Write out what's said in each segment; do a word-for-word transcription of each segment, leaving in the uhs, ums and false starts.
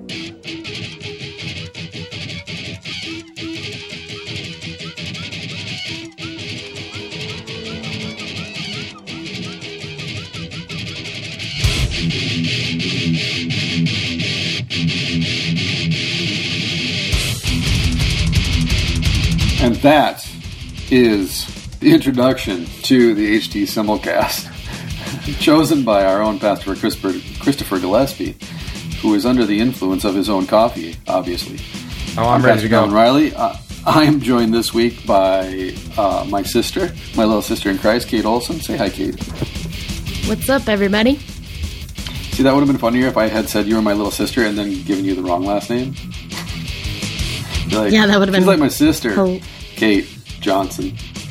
And that is the introduction to the H T Simulcast, chosen by our own Pastor Christopher, Christopher Gillespie, who is under the influence of his own coffee, obviously. Oh, I'm, I'm ready Pastor to go. Colin Riley. Uh, I am joined this week by uh, my sister, my little sister in Christ, Kate Olson. Say hi, Kate. What's up, everybody? See, that would have been funnier if I had said you were my little sister and then given you the wrong last name. Like, yeah, that would have been... She's like my sister, oh. Kate Johnson.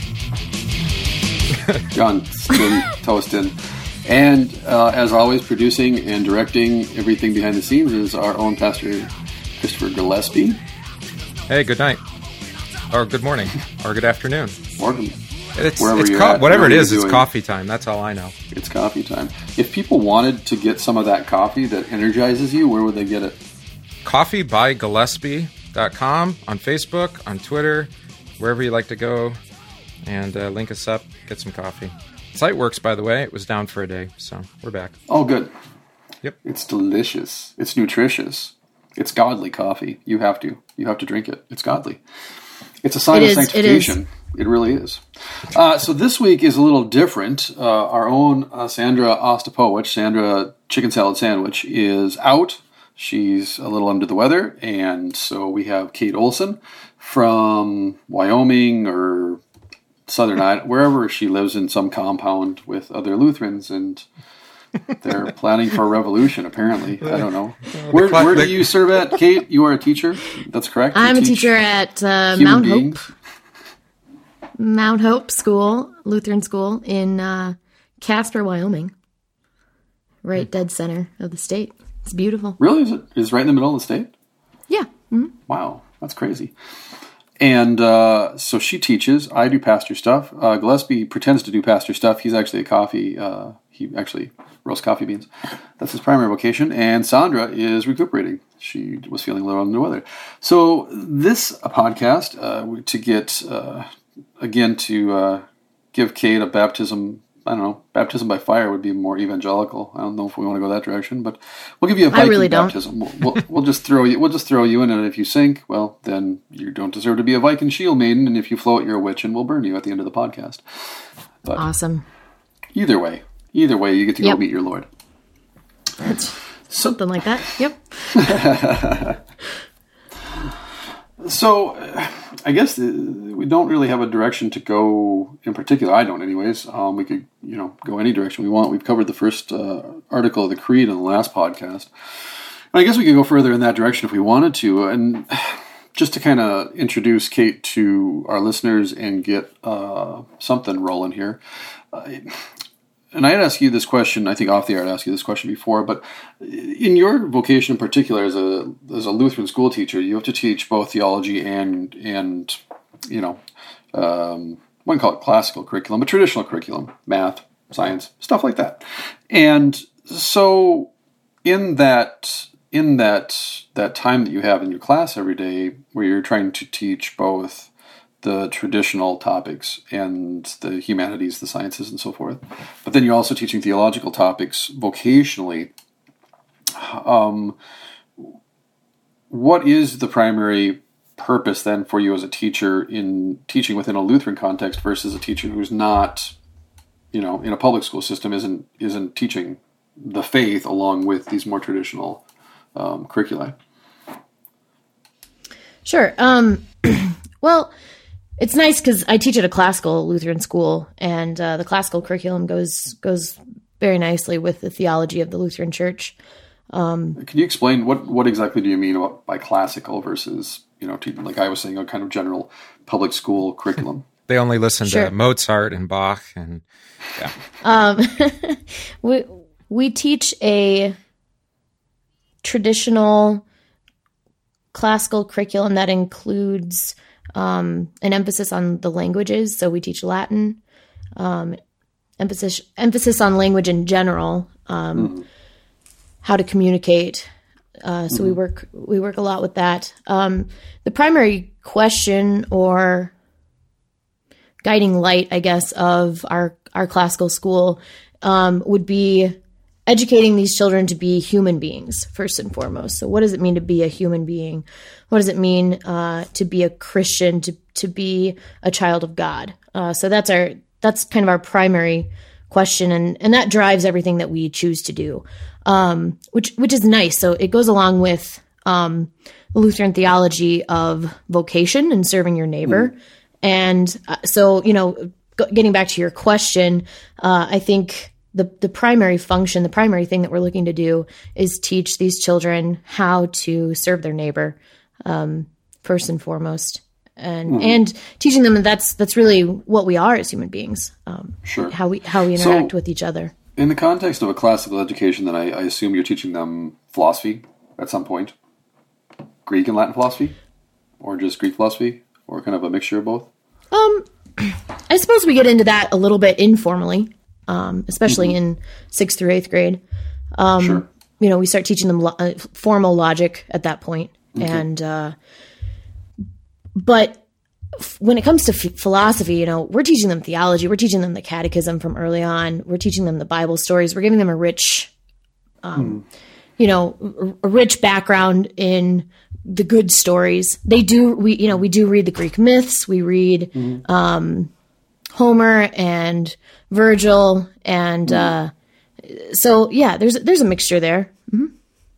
Johnston, Toaston. And uh, as always, producing and directing everything behind the scenes is our own Pastor Christopher Gillespie. Hey, good night. Or good morning. Or good afternoon. Morning. It's, Wherever it's you're co- at, whatever it is, doing. It's coffee time. That's all I know. It's coffee time. If people wanted to get some of that coffee that energizes you, where would they get it? coffee by gillespie dot com, on Facebook, on Twitter, wherever you like to go, and uh, link us up, get some coffee. The site works, by the way. It was down for a day, so we're back. Oh, good. Yep. It's delicious. It's nutritious. It's godly coffee. You have to. You have to drink it. It's godly. It's a sign it of is, sanctification. It, is. It really is. Uh, so this week is a little different. Uh, our own uh, Sandra Ostapowicz, Sandra Chicken Salad Sandwich, is out. She's a little under the weather, and so we have Kate Olson from Wyoming or Southern Idaho, wherever she lives in some compound with other Lutherans, and they're planning for a revolution, apparently. I don't know. Where, where do you serve at, Kate? You are a teacher? That's correct? I'm a teacher at uh, Mount beings. Hope. Mount Hope School, Lutheran School in uh, Casper, Wyoming. Right dead center of the state. It's beautiful. Really? Is it is it right in the middle of the state? Yeah. Mm-hmm. Wow, that's crazy. And uh, so she teaches. I do pastor stuff. Uh, Gillespie pretends to do pastor stuff. He's actually a coffee. Uh, he actually roasts coffee beans. That's his primary vocation. And Sandra is recuperating. She was feeling a little under the weather. So this podcast uh, to get uh, again to uh, give Kate a baptism. I don't know. Baptism by fire would be more evangelical. I don't know if we want to go that direction, but we'll give you a Viking I really baptism. We'll, we'll, we'll just throw you. We'll just throw you in, and if you sink, well, then you don't deserve to be a Viking shield maiden. And if you float, you're a witch, and we'll burn you at the end of the podcast. But awesome. Either way, either way, you get to yep. go meet your Lord. That's something like that. Yep. So, I guess we don't really have a direction to go in particular. I don't, anyways. Um, we could, you know, go any direction we want. We've covered the first uh, article of the Creed in the last podcast. And I guess we could go further in that direction if we wanted to. And just to kind of introduce Kate to our listeners and get uh, something rolling here. Uh, And I had asked you this question, I think off the air I'd asked you this question before, but in your vocation in particular as a as a Lutheran school teacher, you have to teach both theology and, and you know, um, I wouldn't call it classical curriculum, but traditional curriculum, math, science, stuff like that. And so in that in that that time that you have in your class every day where you're trying to teach both the traditional topics and the humanities, the sciences, and so forth. But then you're also teaching theological topics vocationally. Um, what is the primary purpose then for you as a teacher in teaching within a Lutheran context versus a teacher who's not, you know, in a public school system, isn't isn't teaching the faith along with these more traditional um, curricula? Sure. Um, well, it's nice because I teach at a classical Lutheran school, and uh, the classical curriculum goes goes very nicely with the theology of the Lutheran Church. Um, Can you explain what, what exactly do you mean about, by classical versus, you know, like I was saying, a kind of general public school curriculum? They only listen sure. to Mozart and Bach, and yeah. Um, we we teach a traditional classical curriculum that includes Um, an emphasis on the languages. So we teach Latin, um, emphasis emphasis on language in general, um, mm. how to communicate Uh, so mm-hmm. we work we work a lot with that. Um, the primary question or guiding light, I guess, of our our classical school um, would be educating these children to be human beings first and foremost. So what does it mean to be a human being? What does it mean uh, to be a Christian, to to be a child of God? Uh, so that's our that's kind of our primary question, and and that drives everything that we choose to do, um, which which is nice. So it goes along with um, the Lutheran theology of vocation and serving your neighbor. Mm. And uh, so, you know, g- getting back to your question, uh, I think the the primary function, the primary thing that we're looking to do is teach these children how to serve their neighbor, um, first and foremost. And mm. and teaching them that that's that's really what we are as human beings. Um, sure. How we how we interact so, with each other. In the context of a classical education, then I, I assume you're teaching them philosophy at some point, Greek and Latin philosophy, or just Greek philosophy, or kind of a mixture of both. Um, I suppose we get into that a little bit informally, um, especially mm-hmm. in sixth through eighth grade. Um, sure. You know, we start teaching them lo- uh, formal logic at that point, okay. and. Uh, But when it comes to f- philosophy, you know, we're teaching them theology. We're teaching them the catechism from early on. We're teaching them the Bible stories. We're giving them a rich, um, hmm. you know, a rich background in the good stories. They do, we, you know, we do read the Greek myths. We read mm. um, Homer and Virgil. And mm. uh, so, yeah, there's, there's a mixture there. Mm-hmm.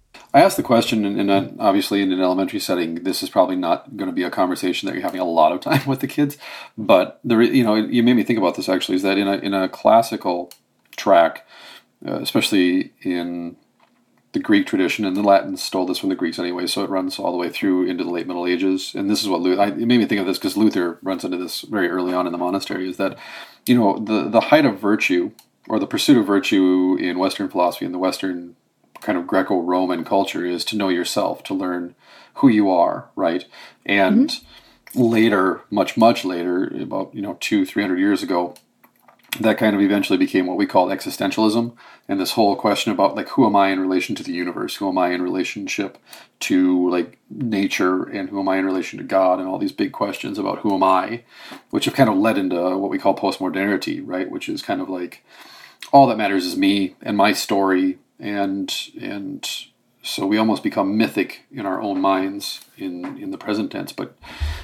I asked the question, and, and obviously in an elementary setting, this is probably not going to be a conversation that you're having a lot of time with the kids. But the you know, you made me think about this actually. Is that in a in a classical track, uh, especially in the Greek tradition, and the Latins stole this from the Greeks anyway, so it runs all the way through into the late Middle Ages. And this is what Luther, I, it made me think of this because Luther runs into this very early on in the monastery. Is that you know the the height of virtue or the pursuit of virtue in Western philosophy and the Western kind of Greco-Roman culture is to know yourself, to learn who you are, right? And mm-hmm. later, much, much later, about, you know, two, three hundred years ago, that kind of eventually became what we call existentialism. And this whole question about, like, who am I in relation to the universe? Who am I in relationship to, like, nature? And who am I in relation to God? And all these big questions about who am I, which have kind of led into what we call postmodernity, right? Which is kind of like, all that matters is me and my story. And and so we almost become mythic in our own minds in, in the present tense. But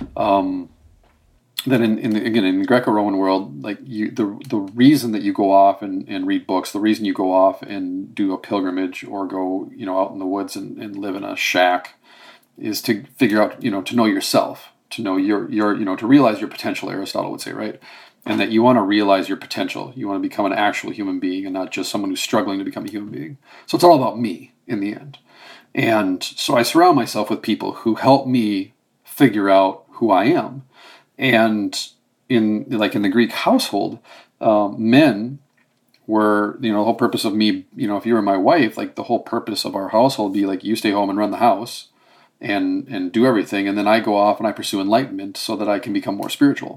um, then in, in the, again in the Greco-Roman world, like you, the the reason that you go off and, and read books, the reason you go off and do a pilgrimage or go you know out in the woods and, and live in a shack, is to figure out you know to know yourself, to know your your you know to realize your potential. Aristotle would say, right? And that you want to realize your potential. You want to become an actual human being and not just someone who's struggling to become a human being. So it's all about me in the end. And so I surround myself with people who help me figure out who I am. And in like in the Greek household, um, men were, you know, the whole purpose of me, you know, if you were my wife, like the whole purpose of our household would be like you stay home and run the house and, and do everything. And then I go off and I pursue enlightenment so that I can become more spiritual.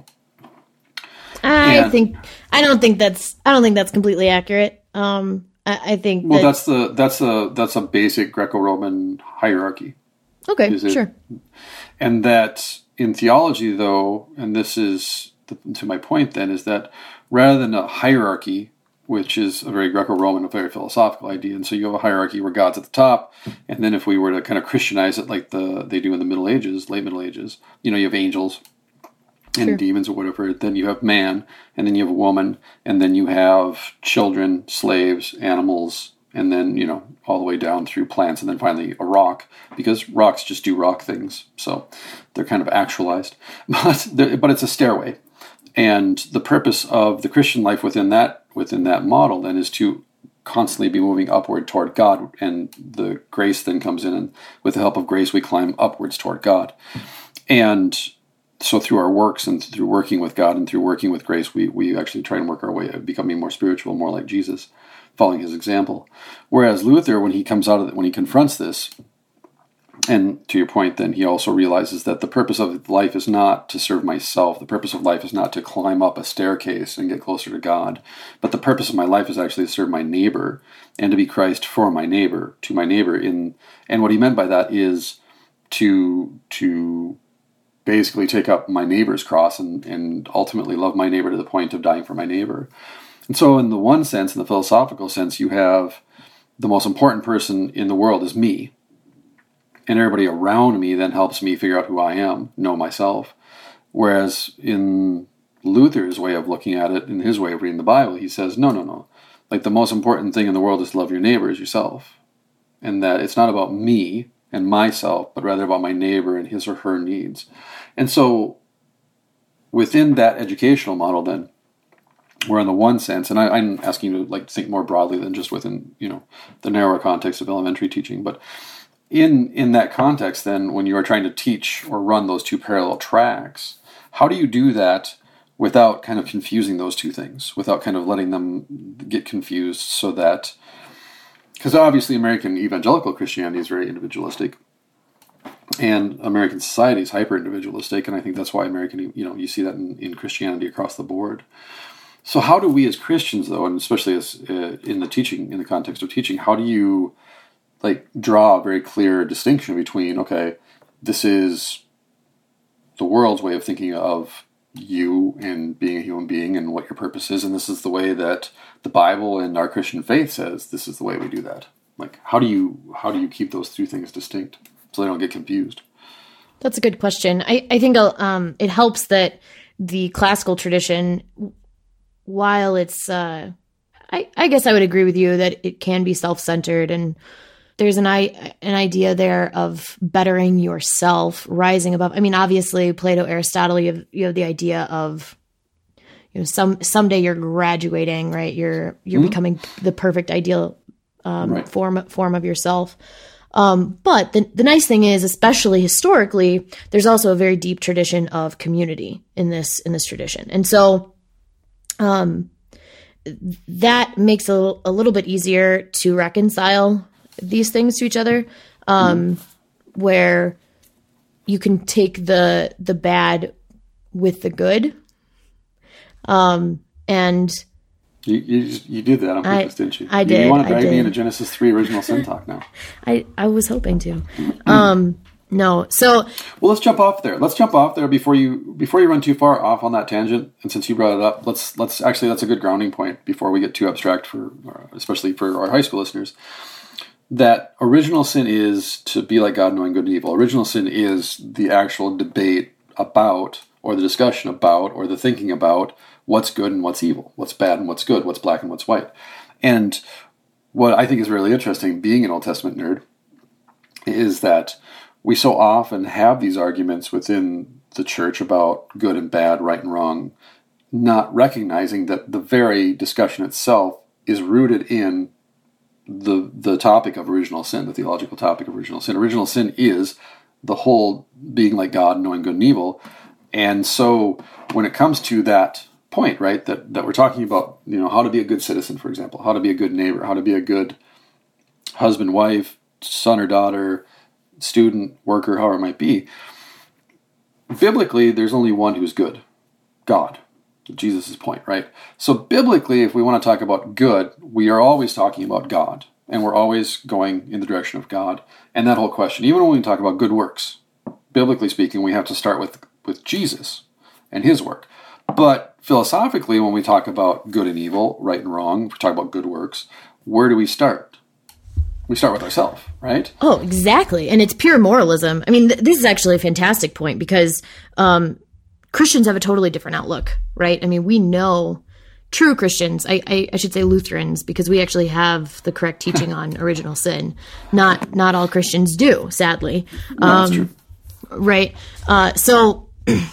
I and, think I don't think that's I don't think that's completely accurate. Um, I, I think well, that, that's the that's a that's a basic Greco-Roman hierarchy. Okay, it, sure. And that in theology, though, and this is the, to my point, then, is that rather than a hierarchy, which is a very Greco-Roman, a very philosophical idea, and so you have a hierarchy where God's at the top, and then if we were to kind of Christianize it like the they do in the Middle Ages, late Middle Ages, you know, you have angels. And sure. demons or whatever, then you have man, and then you have a woman, and then you have children, slaves, animals, and then, you know, all the way down through plants, and then finally a rock, because rocks just do rock things, so they're kind of actualized. But but it's a stairway, and the purpose of the Christian life within that within that model then is to constantly be moving upward toward God, and the grace then comes in, and with the help of grace we climb upwards toward God. And so through our works and through working with God and through working with grace, we, we actually try and work our way of becoming more spiritual, more like Jesus, following his example. Whereas Luther, when he comes out of it, when he confronts this, And to your point, then he also realizes that the purpose of life is not to serve myself. The purpose of life is not to climb up a staircase and get closer to God. But the purpose of my life is actually to serve my neighbor and to be Christ for my neighbor, to my neighbor. In and what he meant by that is to to basically take up my neighbor's cross and, and ultimately love my neighbor to the point of dying for my neighbor. And so in the one sense, in the philosophical sense, you have the most important person in the world is me. And everybody around me then helps me figure out who I am, know myself. Whereas in Luther's way of looking at it, in his way of reading the Bible, he says, no, no, no. Like the most important thing in the world is to love your neighbor as yourself. And that it's not about me and myself, but rather about my neighbor and his or her needs. And so within that educational model then, where in the one sense, and I, I'm asking you to like think more broadly than just within, you know, the narrower context of elementary teaching, but In in that context, then, when you are trying to teach or run those two parallel tracks, how do you do that without kind of confusing those two things, without kind of letting them get confused so that, because obviously American evangelical Christianity is very individualistic, and American society is hyper-individualistic, and I think that's why American, you know, you see that in, in Christianity across the board. So how do we as Christians, though, and especially as uh, in the teaching, in the context of teaching, how do you like draw a very clear distinction between, okay, this is the world's way of thinking of you and being a human being and what your purpose is, and this is the way that the Bible and our Christian faith says this is the way we do that. Like, how do you how do you keep those two things distinct so they don't get confused? That's a good question. I, I think um, it helps that the classical tradition, while it's, uh, I, I guess I would agree with you that it can be self-centered, and there's an an idea there of bettering yourself, rising above. I mean, obviously, Plato, Aristotle, you have, you have the idea of, you know, some someday you're graduating, right? You're you're mm-hmm. becoming the perfect ideal um, right. form form of yourself. Um, but the the nice thing is, especially historically, there's also a very deep tradition of community in this in this tradition, and so um, that makes it a, a little bit easier to reconcile these things to each other, um, mm. where you can take the the bad with the good, um, and you you, just, you did that on purpose, I, didn't you? I you, did. You want to drag I me into Genesis three original sin talk now? I I was hoping to. Um, no, so well, let's jump off there. Let's jump off there before you before you run too far off on that tangent. And since you brought it up, let's let's actually that's a good grounding point before we get too abstract for, especially for our high school listeners. That original sin is to be like God, knowing good and evil. Original sin is the actual debate about, or the discussion about, or the thinking about what's good and what's evil, what's bad and what's good, what's black and what's white. And what I think is really interesting, being an Old Testament nerd, is that we so often have these arguments within the church about good and bad, right and wrong, not recognizing that the very discussion itself is rooted in the the topic of original sin, the theological topic of original sin. Original sin is the whole being like God, knowing good and evil. And so when it comes to that point, right, that, that we're talking about, you know, how to be a good citizen, for example, how to be a good neighbor, how to be a good husband, wife, son or daughter, student, worker, however it might be, biblically, there's only one who's good, God. Jesus' point, right? So biblically, if we want to talk about good, we are always talking about God, and we're always going in the direction of God. And that whole question, even when we talk about good works, biblically speaking, we have to start with, with Jesus and his work. But philosophically, when we talk about good and evil, right and wrong, we talk about good works, where do we start? We start with ourselves, right? Oh, exactly. And it's pure moralism. I mean, th- this is actually a fantastic point because um, Christians have a totally different outlook, right? I mean, we know true Christians, I, I, I should say Lutherans, because we actually have the correct teaching on original sin. Not not all Christians do, sadly. No, um, that's true. Right. Uh, so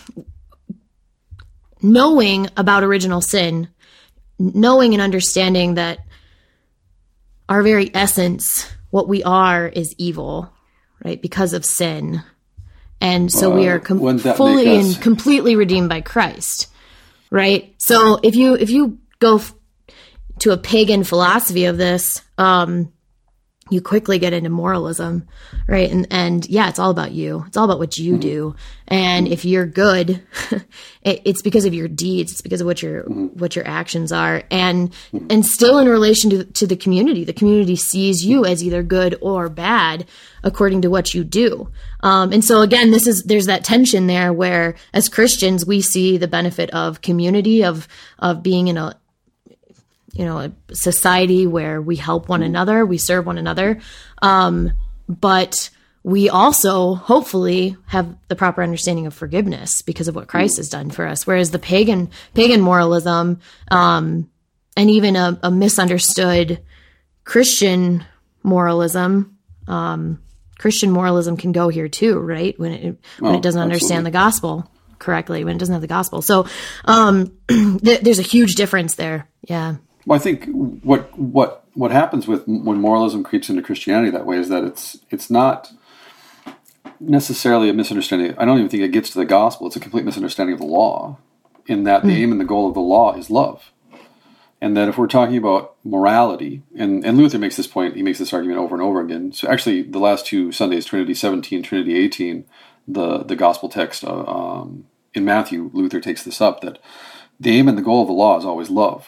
knowing about original sin, knowing and understanding that our very essence, what we are, is evil, right? Because of sin. And so uh, we are com- fully and completely redeemed by Christ, right? So if you if you go f- to a pagan philosophy of this, um, you quickly get into moralism, right? And, and yeah, it's all about you. It's all about what you do. And if you're good, it, it's because of your deeds. It's because of what your, what your actions are. And, and still in relation to, to the community, the community sees you as either good or bad according to what you do. Um, and so again, this is, there's that tension there where as Christians, we see the benefit of community, of, of being in a, you know, a society where we help one another, we serve one another. Um, but we also hopefully have the proper understanding of forgiveness because of what Christ has done for us. Whereas the pagan, pagan moralism, um, and even a, a misunderstood Christian moralism, um, Christian moralism can go here too, right? When it, when oh, it doesn't absolutely. understand the gospel correctly, when it doesn't have the gospel. So, um, th- there's a huge difference there. Yeah. Well, I think what what what happens with when moralism creeps into Christianity that way is that it's it's not necessarily a misunderstanding. I don't even think it gets to the gospel. It's a complete misunderstanding of the law, in that the mm. aim and the goal of the law is love. And that if we're talking about morality, and, and Luther makes this point, he makes this argument over and over again. So actually, the last two Sundays, Trinity seventeen, Trinity eighteen, the, the gospel text uh, um, in Matthew, Luther takes this up, that the aim and the goal of the law is always love.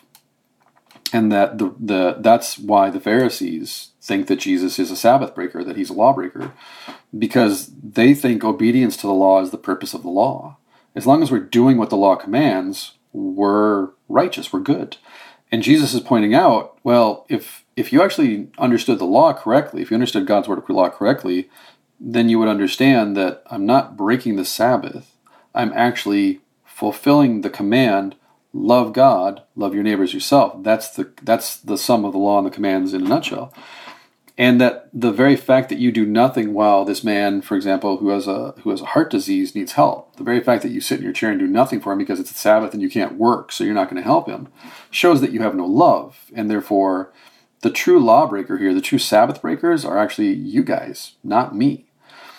And that the, the that's why the Pharisees think that Jesus is a Sabbath breaker, that he's a lawbreaker, because they think obedience to the law is the purpose of the law. As long as we're doing what the law commands, we're righteous, we're good. And Jesus is pointing out, well, if if you actually understood the law correctly, if you understood God's word of law correctly, then you would understand that I'm not breaking the Sabbath. I'm actually fulfilling the command, love God, love your neighbor as yourself. That's the that's the sum of the law and the commands in a nutshell. And that the very fact that you do nothing while this man, for example, who has a who has a heart disease needs help, the very fact that you sit in your chair and do nothing for him because it's the Sabbath and you can't work, so you're not going to help him, shows that you have no love. And therefore, the true lawbreaker here, the true Sabbath breakers, are actually you guys, not me.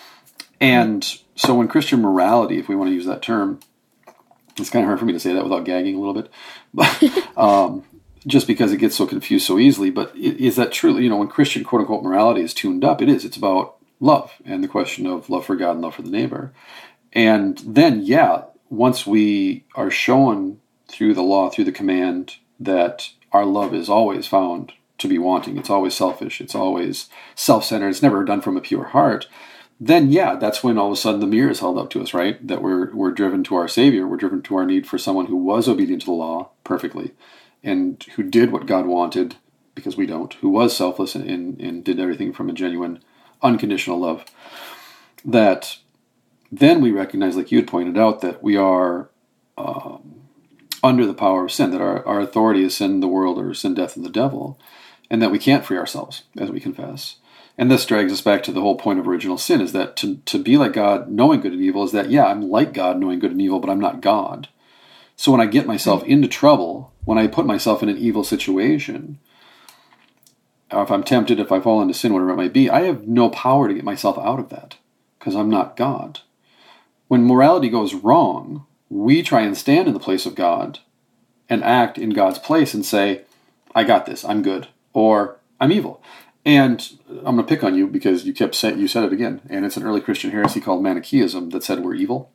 And so when Christian morality, if we want to use that term, it's kind of hard for me to say that without gagging a little bit, but um, just because it gets so confused so easily. But is that truly, you know, when Christian quote-unquote morality is tuned up, it is. It's about love and the question of love for God and love for the neighbor. And then, yeah, once we are shown through the law, through the command, that our love is always found to be wanting, it's always selfish, it's always self-centered, it's never done from a pure heart, then yeah, that's when all of a sudden the mirror is held up to us, right? That we're we're driven to our Savior, we're driven to our need for someone who was obedient to the law perfectly, and who did what God wanted, because we don't, who was selfless and, and, and did everything from a genuine, unconditional love. That then we recognize, like you had pointed out, that we are um, under the power of sin, that our, our authority is sin, the world, or sin, death, and the devil, and that we can't free ourselves, as we confess. And this drags us back to the whole point of original sin, is that to, to be like God, knowing good and evil, is that, yeah, I'm like God, knowing good and evil, but I'm not God. So when I get myself into trouble, when I put myself in an evil situation, or if I'm tempted, if I fall into sin, whatever it might be, I have no power to get myself out of that, because I'm not God. When morality goes wrong, we try and stand in the place of God and act in God's place and say, I got this, I'm good, or I'm evil. And I'm going to pick on you because you kept saying, you said it again, and it's an early Christian heresy called Manichaeism that said we're evil.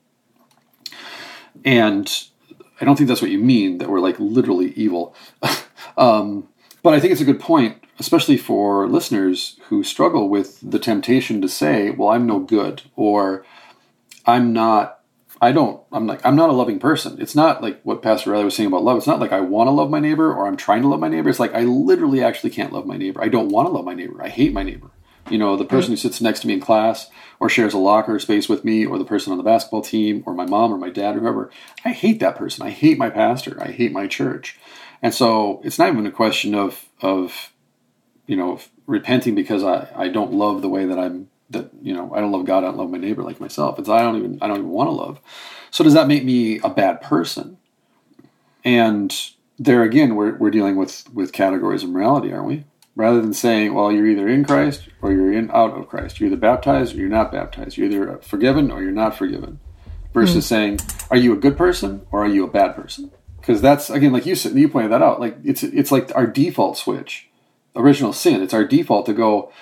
And I don't think that's what you mean, that we're like literally evil. um, but I think it's a good point, especially for listeners who struggle with the temptation to say, well, I'm no good, or I'm not, I don't, I'm like, I'm not a loving person. It's not like what Pastor Riley was saying about love. It's not like I want to love my neighbor or I'm trying to love my neighbor. It's like I literally actually can't love my neighbor. I don't want to love my neighbor. I hate my neighbor. You know, the person who sits next to me in class or shares a locker space with me, or the person on the basketball team, or my mom or my dad or whoever. I hate that person. I hate my pastor. I hate my church. And so it's not even a question of, of you know, repenting because I, I don't love the way that I'm, that, you know, I don't love God, I don't love my neighbor like myself. It's I don't even I don't even want to love. So does that make me a bad person? And there again, we're we're dealing with, with categories of morality, aren't we? Rather than saying, well, you're either in Christ or you're in out of Christ. You're either baptized or you're not baptized. You're either forgiven or you're not forgiven. Versus mm. saying, are you a good person or are you a bad person? Because that's, again, like you said, you pointed that out. Like it's it's like our default switch. Original sin. It's our default to go,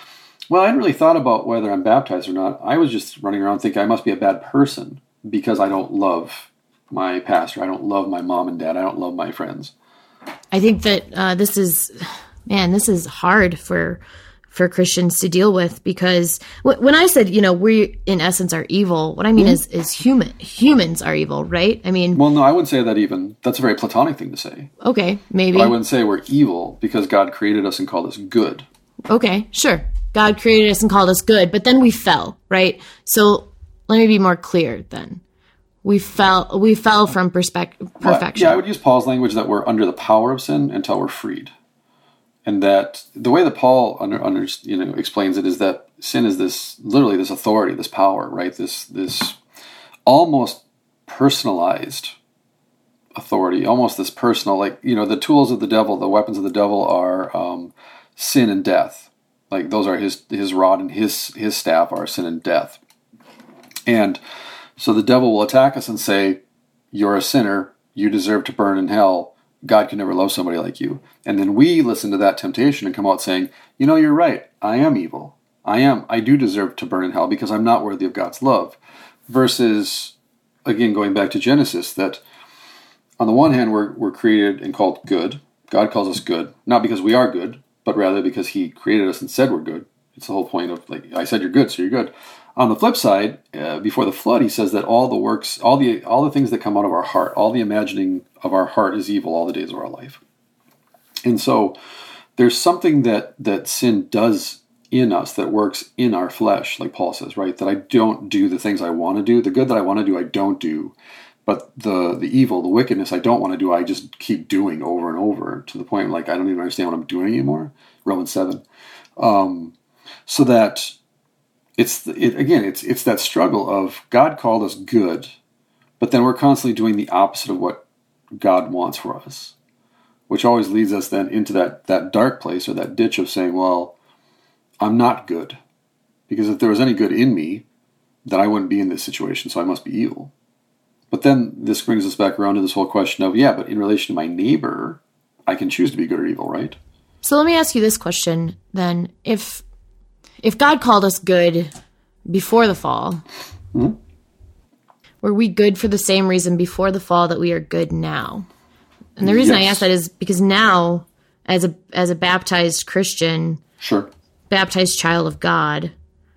Well, I hadn't really thought about whether I'm baptized or not. I was just running around thinking I must be a bad person because I don't love my pastor. I don't love my mom and dad. I don't love my friends. I think that uh, this is, man, this is hard for for Christians to deal with, because w- when I said, you know, we in essence are evil, what I mean mm-hmm. is is human humans are evil, right? I mean, well, no, I wouldn't say that even. That's a very Platonic thing to say. Okay, maybe. But I wouldn't say we're evil because God created us and called us good. Okay, sure. God created us and called us good, but then we fell, right? So let me be more clear then. We fell we fell from perspec- perfection. Well, yeah, I would use Paul's language that we're under the power of sin until we're freed. And that the way that Paul under, under, you know, explains it is that sin is this, literally this authority, this power, right? This this almost personalized authority, almost this personal, like, you know, the tools of the devil, the weapons of the devil are um, sin and death. Like those are his his rod and his his staff are sin and death. And so the devil will attack us and say, you're a sinner, you deserve to burn in hell, God can never love somebody like you. And then we listen to that temptation and come out saying, you know, you're right, I am evil. I am, I do deserve to burn in hell because I'm not worthy of God's love. Versus, again, going back to Genesis, that on the one hand, we're, we're created and called good. God calls us good, not because we are good, but rather because he created us and said we're good. It's the whole point of, like, I said you're good, so you're good. On the flip side, uh, before the flood, he says that all the works, all the all the things that come out of our heart, all the imagining of our heart is evil all the days of our life. And so there's something that, that sin does in us that works in our flesh, like Paul says, right? That I don't do the things I want to do. The good that I want to do, I don't do. But the the evil, the wickedness I don't want to do, I just keep doing over and over to the point like I don't even understand what I'm doing anymore. Romans seven. Um, so that it's it, again, it's it's that struggle of God called us good, but then we're constantly doing the opposite of what God wants for us, which always leads us then into that that dark place or that ditch of saying, well, I'm not good, because if there was any good in me, then I wouldn't be in this situation, so I must be evil. But then this brings us back around to this whole question of, yeah, but in relation to my neighbor, I can choose to be good or evil, right? So let me ask you this question then. If if God called us good before the fall, mm-hmm. were we good for the same reason before the fall that we are good now? And the reason yes. I ask that is because now, as a as a baptized Christian, sure, baptized child of God,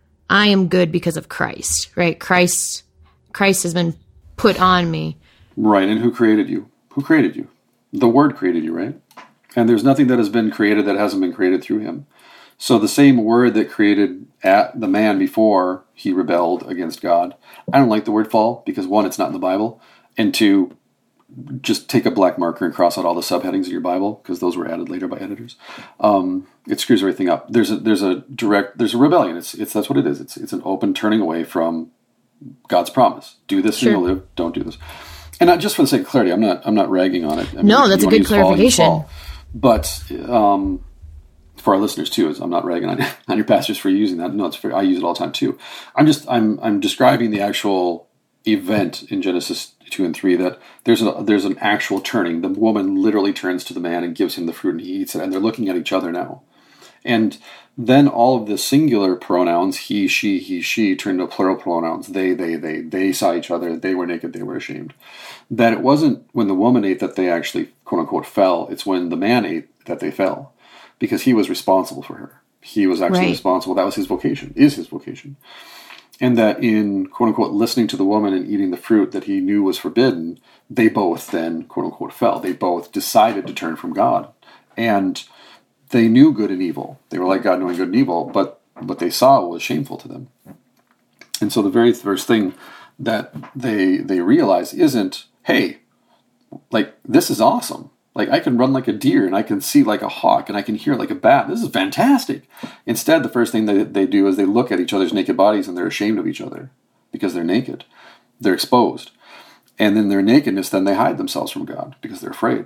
I am good because of Christ, right? Christ, Christ has been put on me. Right, and who created you? Who created you? The Word created you, right? And there's nothing that has been created that hasn't been created through him. So the same Word that created at the man before he rebelled against God. I don't like the word fall because, one, it's not in the Bible, and two, just take a black marker and cross out all the subheadings of your Bible because those were added later by editors. Um, it screws everything up. There's a there's a direct there's a rebellion. It's it's that's what it is. It's it's an open turning away from God's promise. Do this sure. and you'll live. Don't do this. And not just for the sake of clarity, I'm not I'm not ragging on it. I mean, no, that's a good clarification. Fall, but um, for our listeners too, is I'm not ragging on, on your pastors for using that. No, it's fair. I use it all the time too. I'm just I'm I'm describing the actual event in Genesis two and three that there's a there's an actual turning. The woman literally turns to the man and gives him the fruit, and he eats it. And they're looking at each other now. And then all of the singular pronouns, he, she, he, she, turned to plural pronouns. They, they, they. They saw each other. They were naked. They were ashamed. That it wasn't when the woman ate that they actually, quote unquote, fell. It's when the man ate that they fell. Because he was responsible for her. He was actually right. responsible. That was his vocation, is his vocation. And that in, quote unquote, listening to the woman and eating the fruit that he knew was forbidden, they both then, quote unquote, fell. They both decided to turn from God. And they knew good and evil. They were like God knowing good and evil, but what they saw was shameful to them. And so the very first thing that they they realize isn't, hey, like, this is awesome. Like, I can run like a deer, and I can see like a hawk, and I can hear like a bat. This is fantastic. Instead, the first thing they, they do is they look at each other's naked bodies, and they're ashamed of each other because they're naked. They're exposed. And in their nakedness, then they hide themselves from God because they're afraid.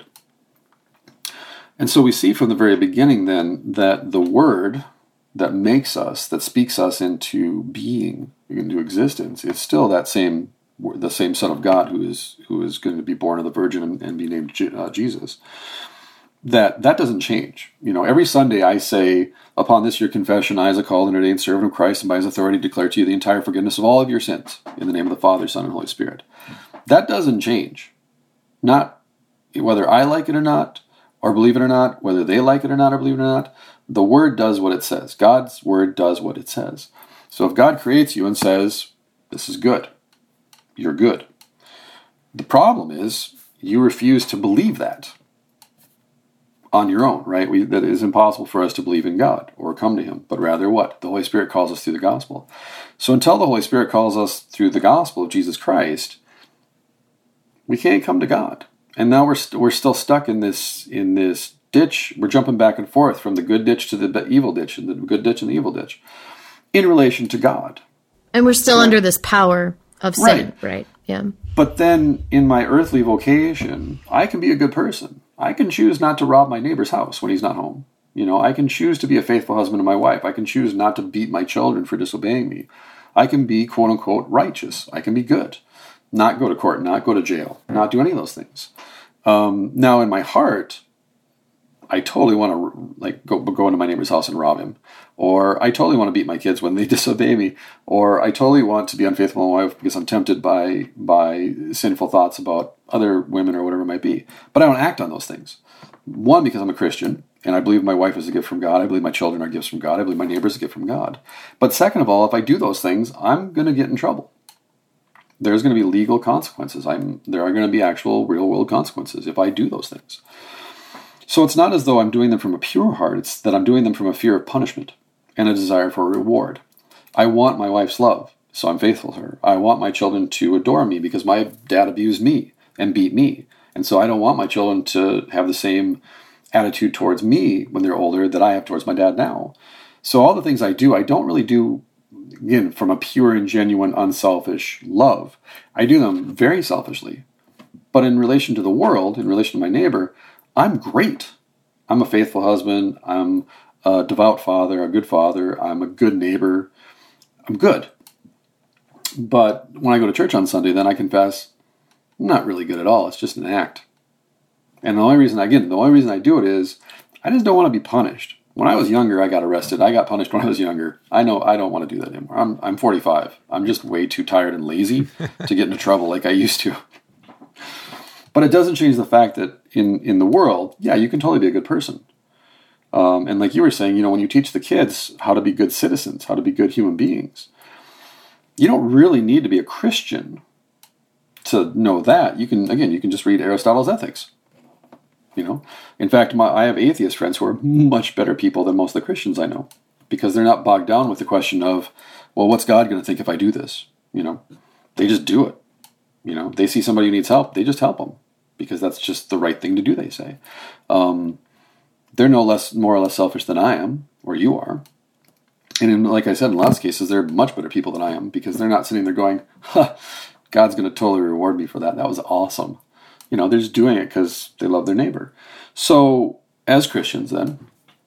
And so we see from the very beginning then that the Word that makes us, that speaks us into being, into existence, is still that same, the same Son of God who is who is going to be born of the Virgin and, and be named uh, Jesus. that that doesn't change. You know, every Sunday I say, upon this your confession, I as a called and ordained servant of Christ and by his authority declare to you the entire forgiveness of all of your sins in the name of the Father, Son, and Holy Spirit. That doesn't change. Not whether I like it or not, or believe it or not, whether they like it or not or believe it or not. The Word does what it says. God's Word does what it says. So if God creates you and says, this is good, you're good. The problem is you refuse to believe that on your own, right? We, that it is impossible for us to believe in God or come to him, but rather what? The Holy Spirit calls us through the gospel. So until the Holy Spirit calls us through the gospel of Jesus Christ, we can't come to God. And now we're st- we're still stuck in this in this ditch. We're jumping back and forth from the good ditch to the evil ditch, and the good ditch and the evil ditch in relation to God. And we're still right. under this power of sin, right. right? Yeah. But then in my earthly vocation, I can be a good person. I can choose not to rob my neighbor's house when he's not home. You know, I can choose to be a faithful husband to my wife. I can choose not to beat my children for disobeying me. I can be, quote unquote, righteous. I can be good. Not go to court, not go to jail, not do any of those things. Um, now, in my heart, I totally want to like go go into my neighbor's house and rob him, or I totally want to beat my kids when they disobey me, or I totally want to be unfaithful to my wife because I'm tempted by by sinful thoughts about other women or whatever it might be. But I don't act on those things. One, because I'm a Christian, and I believe my wife is a gift from God. I believe my children are gifts from God. I believe my neighbor is a gift from God. But second of all, if I do those things, I'm going to get in trouble. There's going to be legal consequences. I'm, there are going to be actual real-world consequences if I do those things. So it's not as though I'm doing them from a pure heart. It's that I'm doing them from a fear of punishment and a desire for a reward. I want my wife's love, so I'm faithful to her. I want my children to adore me because my dad abused me and beat me. And so I don't want my children to have the same attitude towards me when they're older that I have towards my dad now. So all the things I do, I don't really do, again, from a pure and genuine, unselfish love. I do them very selfishly. But in relation to the world, in relation to my neighbor, I'm great. I'm a faithful husband. I'm a devout father, a good father. I'm a good neighbor. I'm good. But when I go to church on Sunday, then I confess, I'm not really good at all. It's just an act. And the only reason, again, the only reason I do it is I just don't want to be punished. When I was younger, I got arrested. I got punished when I was younger. I know I don't want to do that anymore. I'm I'm forty-five. I'm just way too tired and lazy to get into trouble like I used to. But it doesn't change the fact that in, in the world, yeah, you can totally be a good person. Um, and like you were saying, you know, when you teach the kids how to be good citizens, how to be good human beings, you don't really need to be a Christian to know that. You can, again, you can just read Aristotle's Ethics. You know, in fact, my, I have atheist friends who are much better people than most of the Christians I know because they're not bogged down with the question of, well, what's God going to think if I do this? You know, they just do it. You know, they see somebody who needs help, they just help them because that's just the right thing to do, they say. Um, they're no less, more or less selfish than I am, or you are. And in, like I said, in lots of cases, they're much better people than I am because they're not sitting there going, huh, God's going to totally reward me for that. That was awesome. You know, they're just doing it because they love their neighbor. So, as Christians, then,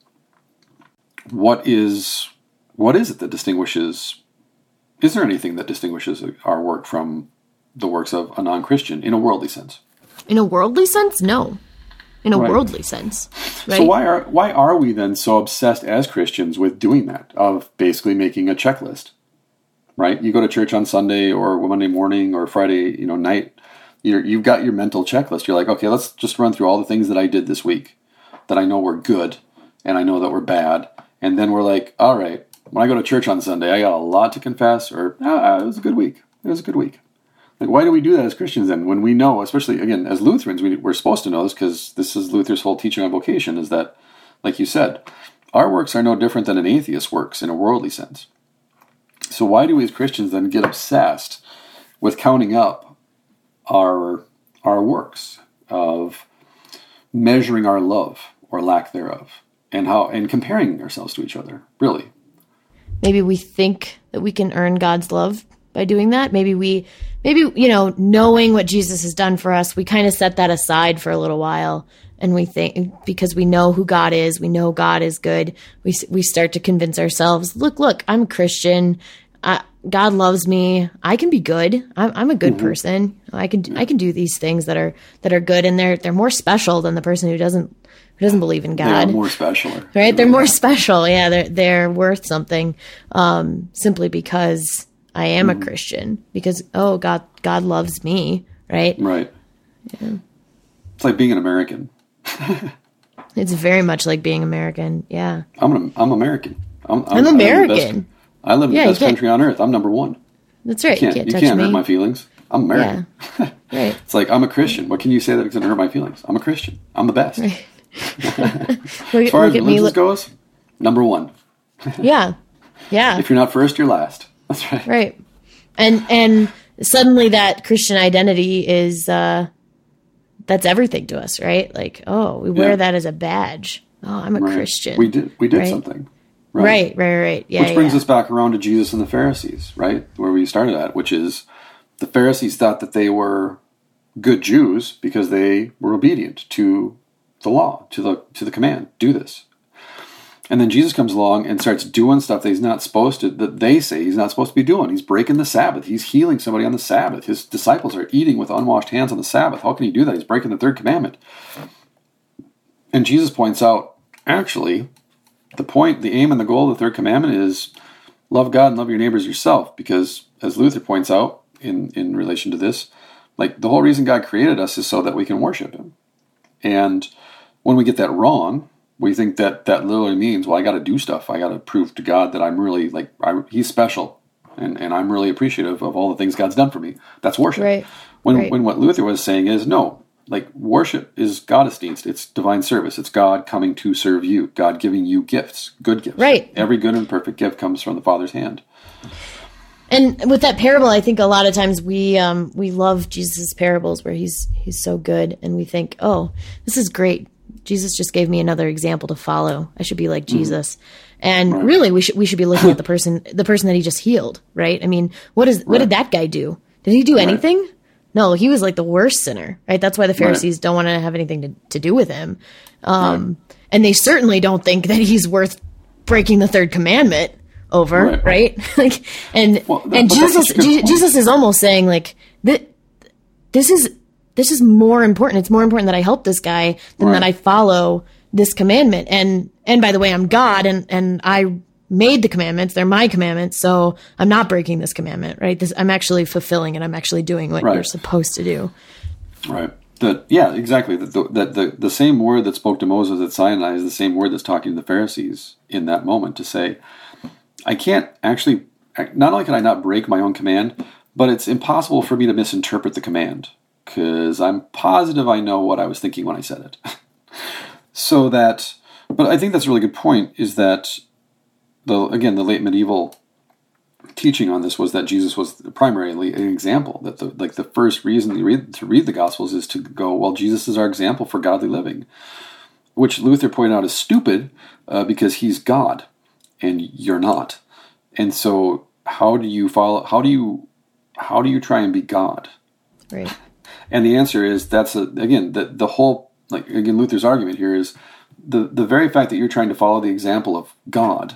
what is what is it that distinguishes? Is there anything that distinguishes our work from the works of a non-Christian in a worldly sense? In a worldly sense, no. In a right. worldly sense, right? So why are why are we then so obsessed as Christians with doing that? Of basically making a checklist, right? You go to church on Sunday or Monday morning or Friday, you know, night. You're, you've got your mental checklist. You're like, okay, let's just run through all the things that I did this week that I know were good and I know that were bad. And then we're like, all right, when I go to church on Sunday, I got a lot to confess, or ah, it was a good week. It was a good week. Like, why do we do that as Christians then? When we know, especially, again, as Lutherans, we, we're supposed to know this because this is Luther's whole teaching on vocation is that, like you said, our works are no different than an atheist's works in a worldly sense. So why do we as Christians then get obsessed with counting up our our works of measuring our love or lack thereof and how and comparing ourselves to each other, really? Maybe we think that we can earn God's love by doing that. Maybe we, maybe, you know, knowing what Jesus has done for us, we kind of set that aside for a little while. And we think, because we know who God is, we know God is good, we we start to convince ourselves, look, look, I'm a Christian. I, God loves me. I can be good. I'm, I'm a good mm-hmm. person. I can I can do these things that are that are good, and they're they're more special than the person who doesn't who doesn't believe in God. They're more special. Right? They're more special. Yeah, they're, they're worth something um, simply because I am mm. a Christian. Because, oh, God God loves me, right? Right. Yeah. It's like being an American. It's very much like being American, yeah. I'm an, I'm American. I'm, I'm I'm American. I live in yeah, the best country on earth. I'm number one. That's right. You can't, you can't, you touch can't me. hurt my feelings. I'm American. Yeah. Right. It's like, I'm a Christian. What can you say that's going to hurt my feelings? I'm a Christian. I'm the best. Right. look, as far as religions look- goes, number one. Yeah. Yeah. If you're not first, you're last. That's right. Right. And and suddenly that Christian identity is, uh, that's everything to us, right? Like, oh, we wear yeah. that as a badge. Oh, I'm a right. Christian. We did we did right? something. Right. right, right, right. Yeah, which brings yeah. us back around to Jesus and the Pharisees, right? Where we started at, which is the Pharisees thought that they were good Jews because they were obedient to the law, to the to the command, do this. And then Jesus comes along and starts doing stuff that he's not supposed to, that they say he's not supposed to be doing. He's breaking the Sabbath. He's healing somebody on the Sabbath. His disciples are eating with unwashed hands on the Sabbath. How can he do that? He's breaking the third commandment. And Jesus points out, actually, the point, the aim and the goal of the third commandment is love God and love your neighbors yourself. Because as Luther points out in, in relation to this, like the whole reason God created us is so that we can worship him. And when we get that wrong, we think that that literally means, well, I got to do stuff. I got to prove to God that I'm really, like, I, he's special. And, and I'm really appreciative of all the things God's done for me. That's worship. Right. When, right. when what Luther was saying is, no, like worship is Gottesdienst. It's divine service. It's God coming to serve you. God giving you gifts, good gifts. Right. Every good and perfect gift comes from the Father's hand. And with that parable, I think a lot of times we um, we love Jesus' parables where he's he's so good, and we think, oh, this is great. Jesus just gave me another example to follow. I should be like Jesus. Mm-hmm. And right. really, we should we should be looking at the person the person that he just healed, right? I mean, what is what right. did that guy do? Did he do anything? Right. No, he was like the worst sinner, right? That's why the Pharisees right. don't want to have anything to, to do with him. Um, right. And they certainly don't think that he's worth breaking the third commandment over, right? right? like, and well, that, and Jesus Je- Jesus is almost saying like that. This is this is more important. It's more important that I help this guy than right. that I follow this commandment. And and by the way, I'm God, and and I made the commandments. They're my commandments, so I'm not breaking this commandment, right? This I'm actually fulfilling it. I'm actually doing what right. you're supposed to do. Right. That yeah, exactly. That the, that the the same word that spoke to Moses at Sinai is the same word that's talking to the Pharisees in that moment to say, I can't actually, not only can I not break my own command, but it's impossible for me to misinterpret the command because I'm positive I know what I was thinking when I said it. So that, but I think that's a really good point is that, the again, the late medieval teaching on this was that Jesus was primarily an example, that the like the first reason to read, to read the Gospels is to go, well, Jesus is our example for godly living, which Luther pointed out is stupid uh, because he's God. And you're not. And so how do you follow, how do you, how do you try and be God? Right. And the answer is that's, a, again, the, the whole, like, again, Luther's argument here is the, the very fact that you're trying to follow the example of God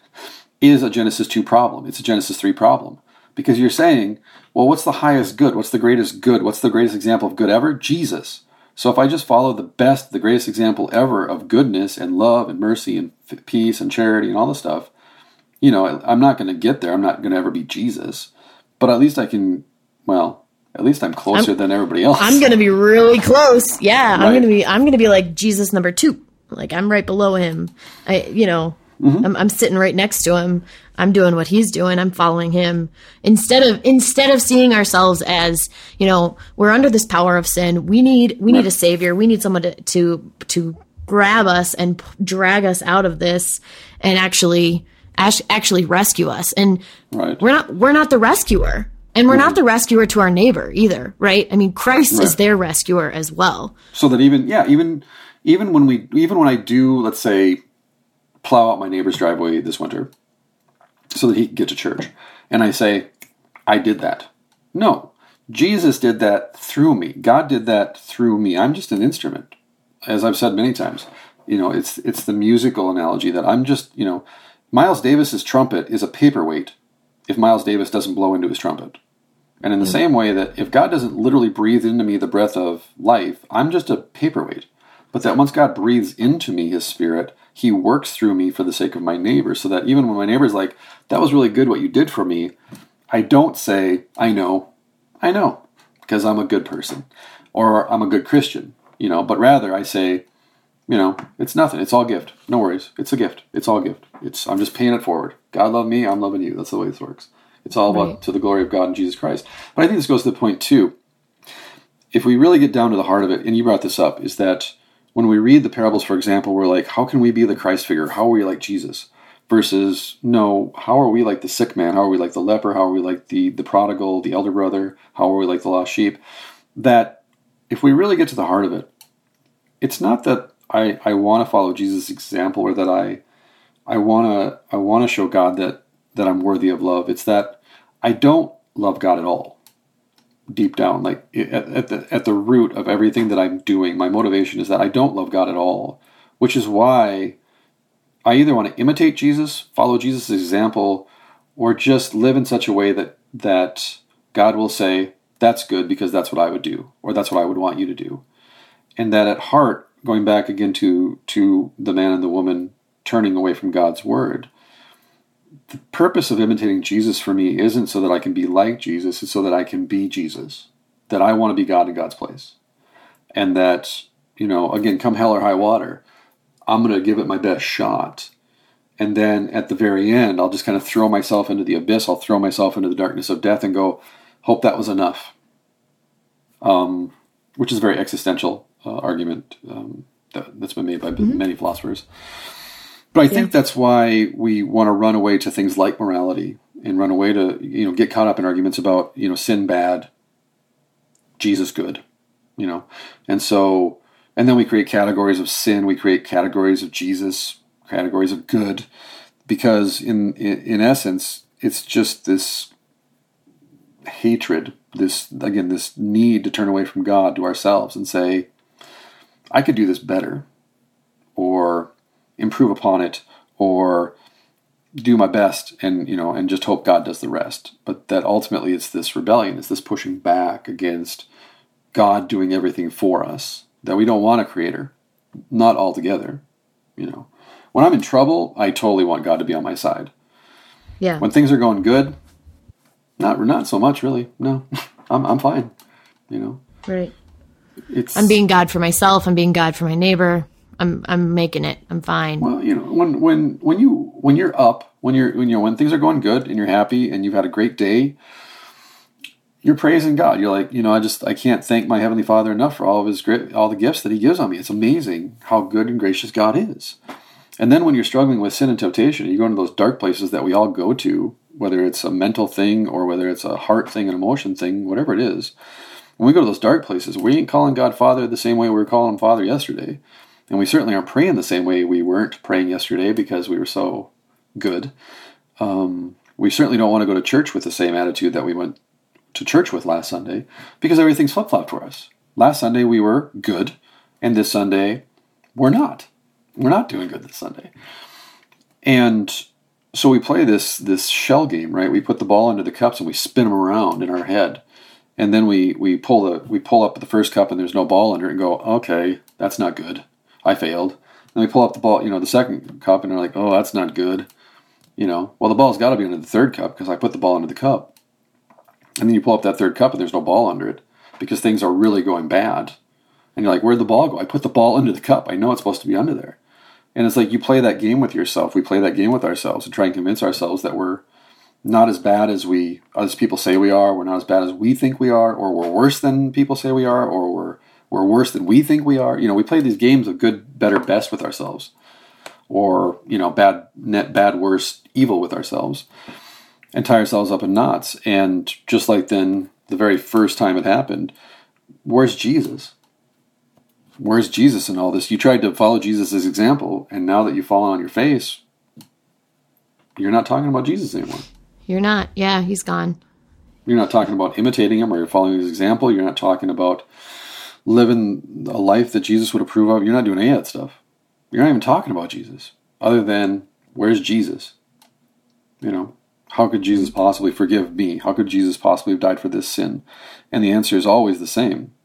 is a Genesis two problem. It's a Genesis three problem. Because you're saying, well, what's the highest good? What's the greatest good? What's the greatest example of good ever? Jesus. So if I just follow the best, the greatest example ever of goodness and love and mercy and f- peace and charity and all this stuff, you know, I'm not going to get there. I'm not going to ever be Jesus. But at least I can, well, at least I'm closer I'm, than everybody else. I'm going to be really close. Yeah, right. I'm going to be I'm going to be like Jesus number two. Like I'm right below him. I you know, mm-hmm. I'm, I'm sitting right next to him. I'm doing what he's doing. I'm following him. Instead of instead of seeing ourselves as, you know, we're under this power of sin. We need we need a savior. We need someone to to, to grab us and drag us out of this and actually actually rescue us. And right. we're not we're not the rescuer. And we're mm-hmm. not the rescuer to our neighbor either, right? I mean, Christ right. is their rescuer as well. So that even yeah, even even when we even when I do, let's say, plow out my neighbor's driveway this winter, so that he can get to church. And I say, I did that. No, Jesus did that through me. God did that through me. I'm just an instrument. As I've said many times, you know, it's it's the musical analogy that I'm just, you know, Miles Davis's trumpet is a paperweight if Miles Davis doesn't blow into his trumpet. And in the mm-hmm. same way that if God doesn't literally breathe into me the breath of life, I'm just a paperweight. but that once God breathes into me his Spirit, he works through me for the sake of my neighbor, so that even when my neighbor's like, that was really good what you did for me, I don't say, I know, I know, because I'm a good person, or I'm a good Christian, you know, but rather I say, you know, it's nothing. It's all gift. No worries. It's a gift. It's all gift. It's I'm just paying it forward. God loved me. I'm loving you. That's the way this works. It's all about right. to the glory of God and Jesus Christ. But I think this goes to the point, too. If we really get down to the heart of it, and you brought this up, is that when we read the parables, for example, we're like, how can we be the Christ figure? How are we like Jesus? Versus, no, how are we like the sick man? How are we like the leper? How are we like the, the prodigal, the elder brother? How are we like the lost sheep? That if we really get to the heart of it, it's not that I, I want to follow Jesus' example or that I I want to I want to show God that, that I'm worthy of love. It's that I don't love God at all. Deep down, like at, at the at the root of everything that I'm doing, my motivation is that I don't love God at all, which is why I either want to imitate Jesus, follow Jesus' example, or just live in such a way that that God will say, that's good because that's what I would do, or that's what I would want you to do. And that at heart, going back again to, to the man and the woman turning away from God's word, the purpose of imitating Jesus for me isn't so that I can be like Jesus, it's so that I can be Jesus, that I want to be God in God's place. And that, you know, again, come hell or high water, I'm going to give it my best shot. And then at the very end, I'll just kind of throw myself into the abyss, I'll throw myself into the darkness of death and go, hope that was enough. Um, which is a very existential uh, argument um, that, that's been made by mm-hmm. many philosophers. But I yeah. think that's why we want to run away to things like morality and run away to, you know, get caught up in arguments about, you know, sin bad, Jesus good, you know. And so, and then we create categories of sin, we create categories of Jesus, categories of good, because in in, in essence, it's just this hatred, this, again, this need to turn away from God to ourselves and say, I could do this better, or improve upon it, or do my best and, you know, and just hope God does the rest. But that ultimately it's this rebellion, it's this pushing back against God doing everything for us, that we don't want a creator, not altogether, you know. When I'm in trouble, I totally want God to be on my side. Yeah. When things are going good, not not so much really. No, I'm I'm fine, you know. Right. It's, I'm being God for myself. I'm being God for my neighbor. I'm I'm making it. I'm fine. Well, you know, when when when you when you're up, when you're when you know when things are going good and you're happy and you've had a great day, you're praising God. You're like, you know, I just I can't thank my Heavenly Father enough for all of His great all the gifts that He gives on me. It's amazing how good and gracious God is. And then when you're struggling with sin and temptation, you go into those dark places that we all go to, whether it's a mental thing or whether it's a heart thing, an emotion thing, whatever it is. When we go to those dark places, we ain't calling God Father the same way we were calling Him Father yesterday. And we certainly aren't praying the same way we weren't praying yesterday because we were so good. Um, we certainly don't want to go to church with the same attitude that we went to church with last Sunday because everything's flip-flopped for us. Last Sunday we were good, and this Sunday we're not. We're not doing good this Sunday. And so we play this this shell game, right? We put the ball into the cups and we spin them around in our head. And then we, we pull the we pull up the first cup and there's no ball under it and go, okay, that's not good. I failed. Then we pull up the ball, you know, the second cup and they're like, oh, that's not good. You know, well, the ball's got to be under the third cup because I put the ball into the cup. And then you pull up that third cup and there's no ball under it because things are really going bad. And you're like, where'd the ball go? I put the ball under the cup. I know it's supposed to be under there. And it's like you play that game with yourself. We play that game with ourselves and try and convince ourselves that we're not as bad as we, as people say we are. We're not as bad as we think we are, or we're worse than people say we are, or we're we're worse than we think we are. You know, we play these games of good, better, best with ourselves, or you know, bad, net, bad, worse, evil with ourselves, and tie ourselves up in knots. And just like then, the very first time it happened, where's Jesus? Where's Jesus in all this? You tried to follow Jesus' example, and now that you've fallen on your face, you're not talking about Jesus anymore. You're not. Yeah, He's gone. You're not talking about imitating Him or you're following His example. You're not talking about living a life that Jesus would approve of. You're not doing any of that stuff. You're not even talking about Jesus, other than, where's Jesus? You know, how could Jesus possibly forgive me? How could Jesus possibly have died for this sin? And the answer is always the same.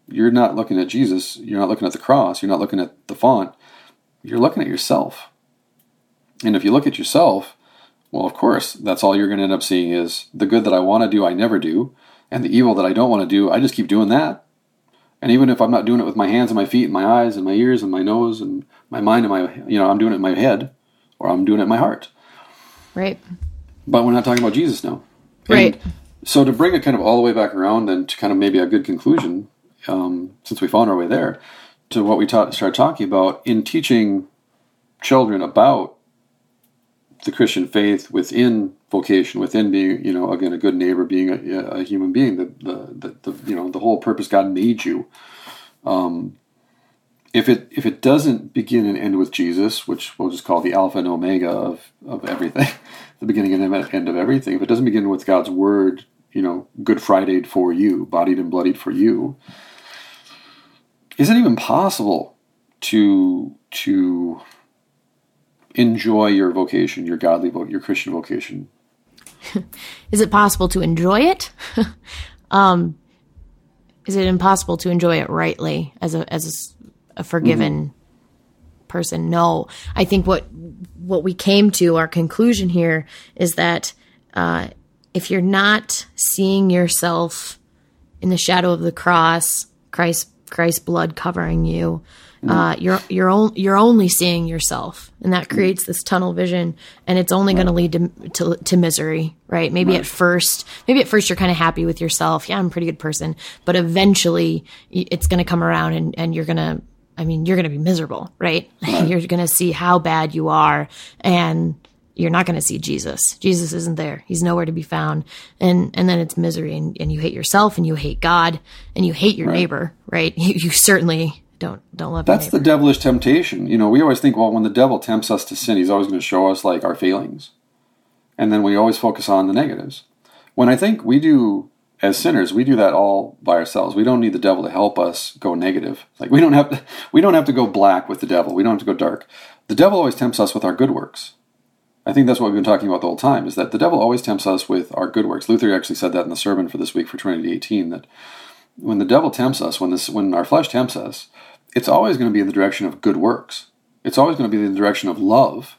you're not looking at Jesus. You're not looking at the cross. You're not looking at the font. You're looking at yourself. And if you look at yourself, well, of course, that's all you're going to end up seeing is the good that I want to do, I never do. And the evil that I don't want to do, I just keep doing that. And even if I'm not doing it with my hands and my feet and my eyes and my ears and my nose and my mind and my, you know, I'm doing it in my head or I'm doing it in my heart. Right. But we're not talking about Jesus now. Right. And so to bring it kind of all the way back around and to kind of maybe a good conclusion, um, since we found our way there, to what we ta- started talking about in teaching children about the Christian faith within vocation, within being, you know, again, a good neighbor, being a, a human being, the, the, the, the, you know, the whole purpose God made you. Um, if it if it doesn't begin and end with Jesus, which we'll just call the Alpha and Omega of, of everything, the beginning and end of everything, if it doesn't begin with God's word, you know, Good Friday'd for you, bodied and bloodied for you, is it even possible to to enjoy your vocation, your godly, vo- your Christian vocation? Is it possible to enjoy it? um, is it impossible to enjoy it rightly as a as a forgiven mm-hmm. person? No. I think what what we came to, our conclusion here, is that uh, if you're not seeing yourself in the shadow of the cross, Christ Christ's blood covering you, Uh, you're you're on, you're only seeing yourself, and that creates this tunnel vision, and it's only going to lead to, to to misery, right? Maybe right. at first, maybe at first you're kind of happy with yourself. Yeah, I'm a pretty good person, but eventually it's going to come around, and, and you're gonna, I mean, you're going to be miserable, right? right. You're going to see how bad you are, and you're not going to see Jesus. Jesus isn't there. He's nowhere to be found, and and then it's misery, and, and you hate yourself, and you hate God, and you hate your right. neighbor, right? You, you certainly. Don't don't love. That's the devilish temptation. You know, we always think, well, when the devil tempts us to sin, he's always going to show us like our failings, and then we always focus on the negatives. When I think we do as sinners, we do that all by ourselves. We don't need the devil to help us go negative. Like we don't have to. We don't have to go black with the devil. We don't have to go dark. The devil always tempts us with our good works. I think that's what we've been talking about the whole time. Is that the devil always tempts us with our good works. Luther actually said that in the sermon for this week for twenty eighteen. That when the devil tempts us, when this, when our flesh tempts us, it's always going to be in the direction of good works. It's always going to be in the direction of love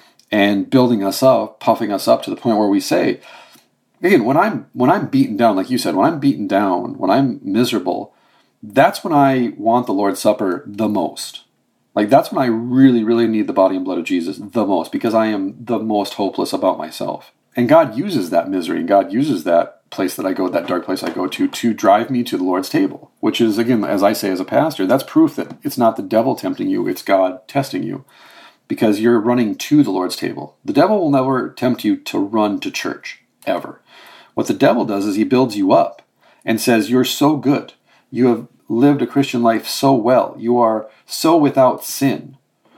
and building us up, puffing us up to the point where we say, again, when I'm when I'm beaten down, like you said, when I'm beaten down, when I'm miserable, that's when I want the Lord's Supper the most. Like that's when I really, really need the body and blood of Jesus the most, because I am the most hopeless about myself. And God uses that misery, and God uses that place that I go, that dark place I go to, to drive me to the Lord's table, which is, again, as I say as a pastor, that's proof that it's not the devil tempting you, it's God testing you, because you're running to the Lord's table. The devil will never tempt you to run to church, ever. What the devil does is he builds you up and says, you're so good, you have lived a Christian life so well, you are so without sin,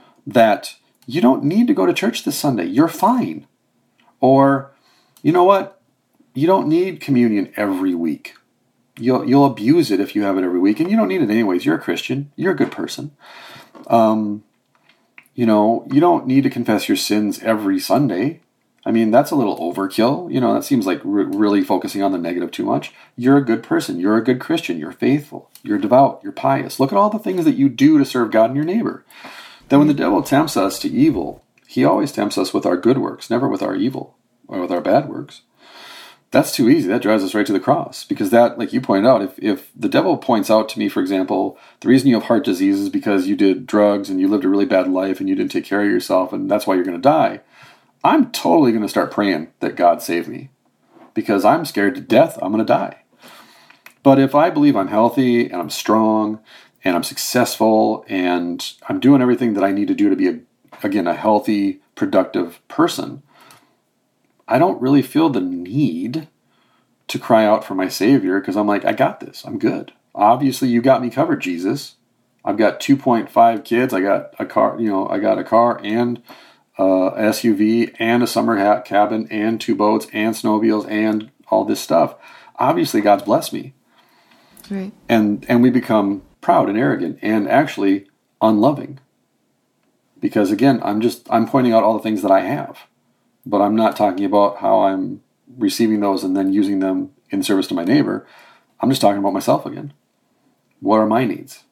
that you don't need to go to church this Sunday, you're fine. Or, you know what? You don't need communion every week. You'll you'll abuse it if you have it every week, and you don't need it anyways. You're a Christian. You're a good person. Um, you know, you don't need to confess your sins every Sunday. I mean, that's a little overkill. You know, that seems like re- really focusing on the negative too much. You're a good person. You're a good Christian. You're faithful. You're devout. You're pious. Look at all the things that you do to serve God and your neighbor. Then when the devil tempts us to evil, he always tempts us with our good works, never with our evil or with our bad works. That's too easy. That drives us right to the cross. Because that, like you pointed out, if, if the devil points out to me, for example, the reason you have heart disease is because you did drugs and you lived a really bad life and you didn't take care of yourself and that's why you're going to die, I'm totally going to start praying that God save me. Because I'm scared to death, I'm going to die. But if I believe I'm healthy and I'm strong and I'm successful and I'm doing everything that I need to do to be, a, again, a healthy, productive person, I don't really feel the need to cry out for my Savior because I'm like, I got this. I'm good. Obviously, you got me covered, Jesus. I've got two point five kids. I got a car, you know, I got a car and uh, an S U V and a summer hat cabin and two boats and snowmobiles and all this stuff. Obviously, God's blessed me. Right. And and we become proud and arrogant and actually unloving. Because again, I'm just, I'm pointing out all the things that I have. But I'm not talking about how I'm receiving those and then using them in service to my neighbor. I'm just talking about myself again. what are my needs?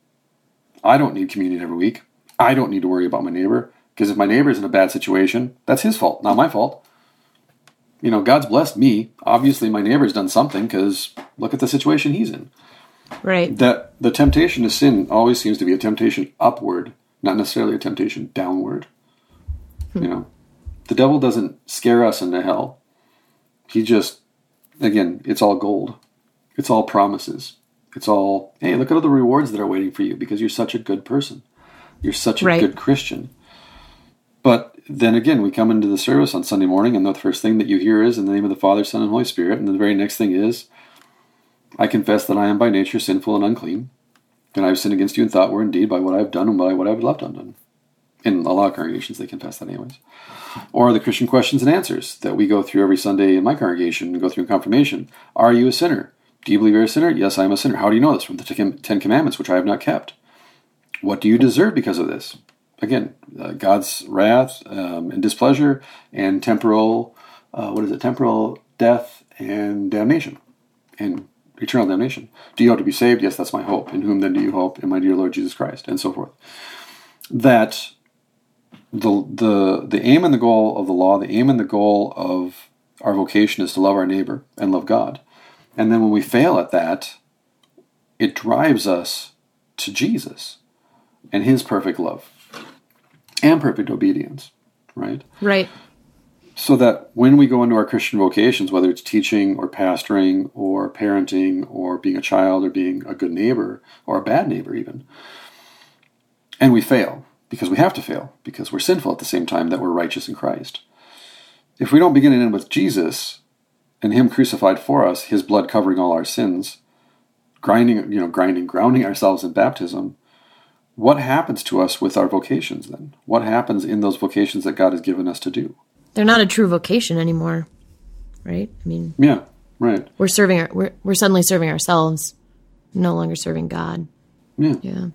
I don't need communion every week. I don't need to worry about my neighbor, because if my neighbor is in a bad situation, that's his fault, not my fault. You know, God's blessed me. Obviously, my neighbor's done something, because look at the situation he's in. Right. That the temptation to sin always seems to be a temptation upward, not necessarily a temptation downward. Hmm. You know, the devil doesn't scare us into hell. He just, again, it's all gold. It's all promises. It's all, hey, look at all the rewards that are waiting for you because you're such a good person. You're such a right. good Christian. But then again, we come into the service on Sunday morning, and the first thing that you hear is, in the name of the Father, Son, and Holy Spirit. And the very next thing is, I confess that I am by nature sinful and unclean, and I have sinned against you in thought, word, and deed, by what I have done and by what I have left undone. In a lot of congregations, they confess that anyways. Or the Christian questions and answers that we go through every Sunday in my congregation and go through in confirmation. Are you a sinner? Do you believe you're a sinner? Yes, I am a sinner. How do you know this? From the Ten Commandments, which I have not kept. What do you deserve because of this? Again, uh, God's wrath um, and displeasure and temporal, uh, what is it? Temporal death and damnation. And eternal damnation. Do you hope to be saved? Yes, that's my hope. In whom then do you hope? In my dear Lord Jesus Christ, and so forth. That the the the aim and the goal of the law, the aim and the goal of our vocation is to love our neighbor and love God. And then when we fail at that, it drives us to Jesus and his perfect love and perfect obedience, right? Right. So that when we go into our Christian vocations, whether it's teaching or pastoring or parenting or being a child or being a good neighbor or a bad neighbor even, and we fail, because we have to fail, because we're sinful at the same time that we're righteous in Christ. If we don't begin and end with Jesus and him crucified for us, his blood covering all our sins, grinding, you know, grinding, grounding ourselves in baptism, what happens to us with our vocations then? What happens in those vocations that God has given us to do? They're not a true vocation anymore, right? I mean, yeah, right. We're serving. Our, we're we're suddenly serving ourselves, no longer serving God. Yeah, yeah.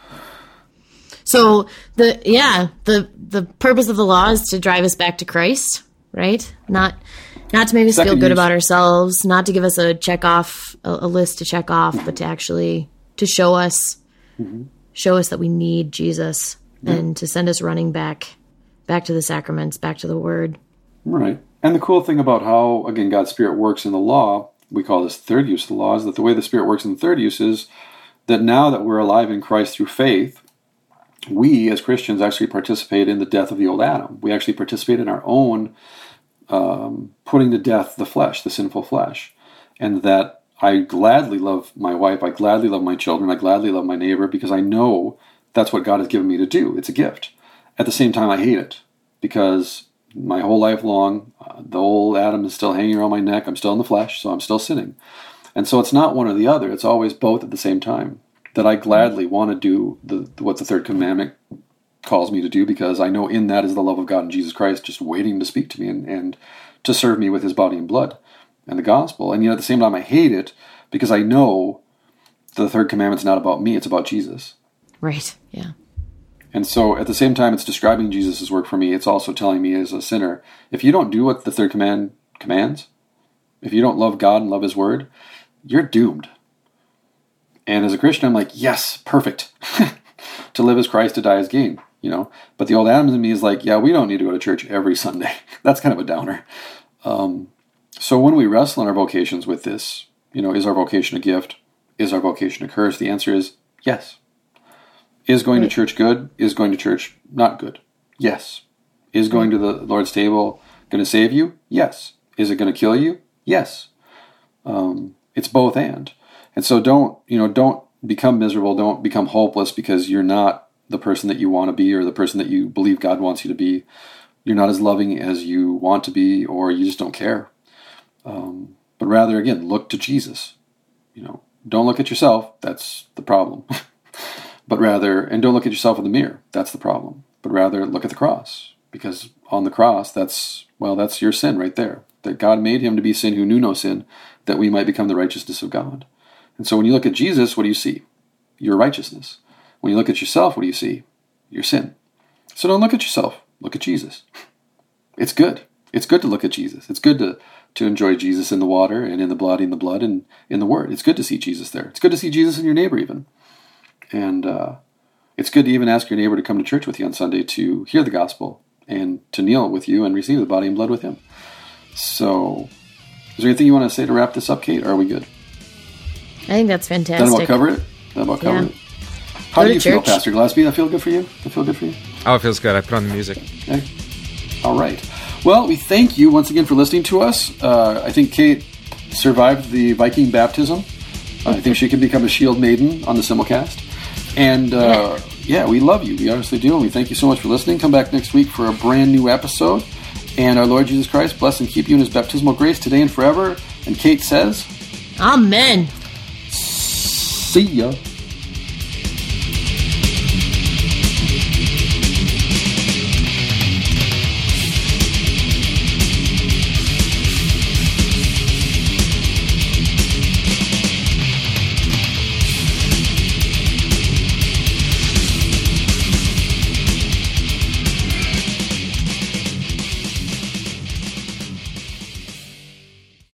So the yeah the the purpose of the law is to drive us back to Christ, right? Not not to make us Second feel good use. about ourselves, not to give us a check off a, a list to check off, but to actually to show us mm-hmm. show us that we need Jesus yeah. and to send us running back. Back to the sacraments, back to the Word. Right. And the cool thing about how, again, God's Spirit works in the law, we call this third use of the law, is that the way the Spirit works in the third use is that now that we're alive in Christ through faith, we as Christians actually participate in the death of the old Adam. We actually participate in our own um, putting to death the flesh, the sinful flesh. And that I gladly love my wife, I gladly love my children, I gladly love my neighbor, because I know that's what God has given me to do. It's a gift. At the same time, I hate it, because my whole life long, uh, the old Adam is still hanging around my neck. I'm still in the flesh, so I'm still sinning. And so it's not one or the other. It's always both at the same time, that I gladly want to do the, what the third commandment calls me to do, because I know in that is the love of God in Jesus Christ just waiting to speak to me and, and to serve me with his body and blood and the gospel. And yet at the same time, I hate it because I know the third commandment's not about me. It's about Jesus. Right, yeah. And so at the same time it's describing Jesus' work for me, it's also telling me as a sinner, if you don't do what the third command commands, if you don't love God and love his word, you're doomed. And as a Christian, I'm like, yes, perfect. To live as Christ, to die as gain, you know. But the old Adam in me is like, yeah, we don't need to go to church every Sunday. That's kind of a downer. Um, so when we wrestle in our vocations with this, you know, is our vocation a gift? Is our vocation a curse? The answer is yes. Is going to church good? Is going to church not good? Yes. Is going to the Lord's table going to save you? Yes. Is it going to kill you? Yes. Um, it's both and. And so don't, you know, don't become miserable. Don't become hopeless because you're not the person that you want to be or the person that you believe God wants you to be. You're not as loving as you want to be, or you just don't care. Um, but rather, again, look to Jesus. You know, don't look at yourself. That's the problem. But rather, and don't look at yourself in the mirror. That's the problem. But rather, look at the cross. Because on the cross, that's, well, that's your sin right there. That God made him to be sin who knew no sin, that we might become the righteousness of God. And so when you look at Jesus, what do you see? Your righteousness. When you look at yourself, what do you see? Your sin. So don't look at yourself. Look at Jesus. It's good. It's good to look at Jesus. It's good to, to enjoy Jesus in the water and in the body and the blood and in the Word. It's good to see Jesus there. It's good to see Jesus in your neighbor even. And uh, it's good to even ask your neighbor to come to church with you on Sunday to hear the gospel and to kneel with you and receive the body and blood with him. So, is there anything you want to say to wrap this up, Kate, or are we good? I think that's fantastic. That about cover it? That about cover Yeah. it? How Go do to you feel, church. Pastor Gillespie? That feel good for you? That feel good for you? Oh, it feels good. I put on the music. Okay. All right. Well, we thank you once again for listening to us. Uh, I think Kate survived the Viking baptism. Uh, I think she can become a shield maiden on the Simulcast. And uh, yeah, we love you. We honestly do. And we thank you so much for listening. Come back next week for a brand new episode. And our Lord Jesus Christ bless and keep you in his baptismal grace today and forever. And Kate says, Amen. see ya.